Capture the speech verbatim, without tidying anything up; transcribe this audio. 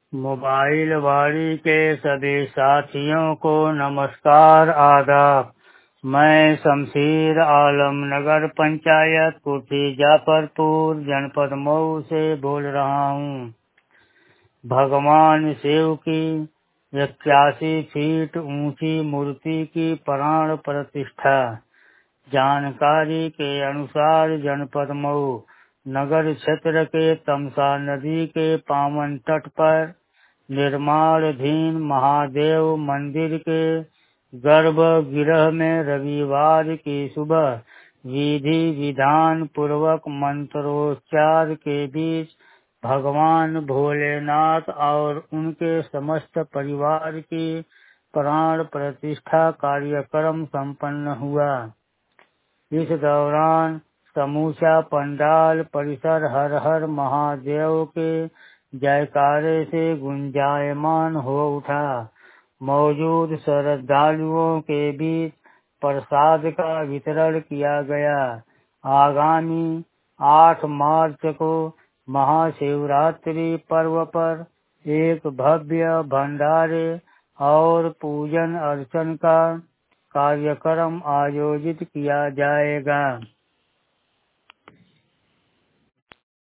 Mobile वाड़ी के सभी साथियों को नमस्कार आदाब। मैं शमशीर आलम नगर पंचायत कुठी जाफरपुर जनपद मऊ से बोल रहा हूँ। भगवान शिव की इक्यासी फीट ऊंची मूर्ति की प्राण प्रतिष्ठा। जानकारी के अनुसार जनपद मऊ नगर क्षेत्र के तमसा नदी के पावन तट पर निर्माणाधीन महादेव मंदिर के गर्भगृह में रविवार की सुबह विधि विधान पूर्वक मंत्रोच्चार के बीच भगवान भोलेनाथ और उनके समस्त परिवार की प्राण प्रतिष्ठा कार्यक्रम संपन्न हुआ। इस दौरान समूचा पंडाल परिसर हर हर महादेव के जयकारे से गुंजायमान हो उठा। मौजूद श्रद्धालुओं के बीच प्रसाद का वितरण किया गया। आगामी आठ मार्च को महाशिवरात्रि पर्व पर एक भव्य भंडारे और पूजन अर्चन का कार्यक्रम आयोजित किया जाएगा।